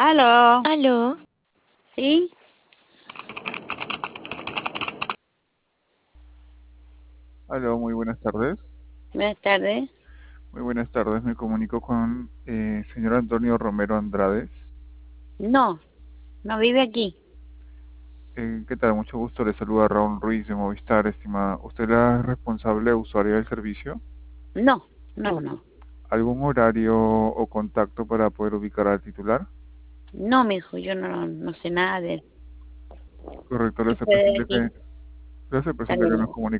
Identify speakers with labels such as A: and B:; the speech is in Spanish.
A: Aló,
B: Aló,
A: ¿sí?
C: Aló, muy buenas tardes.
A: Buenas tardes.
C: Muy buenas tardes, me comunico con señor Antonio Romero Andrades.
A: No, no vive aquí.
C: ¿Qué tal? Mucho gusto, le saluda Raúl Ruiz de Movistar, estimada. ¿Usted es la responsable usuaria del servicio?
A: No, no.
C: ¿Algún horario o contacto para poder ubicar al titular?
A: No, mijo, yo no sé nada de él.
C: Correcto,
A: ¿Qué puede decir?
C: le hace presente
A: Dale,
C: que nos
A: mijo.
C: comunicamos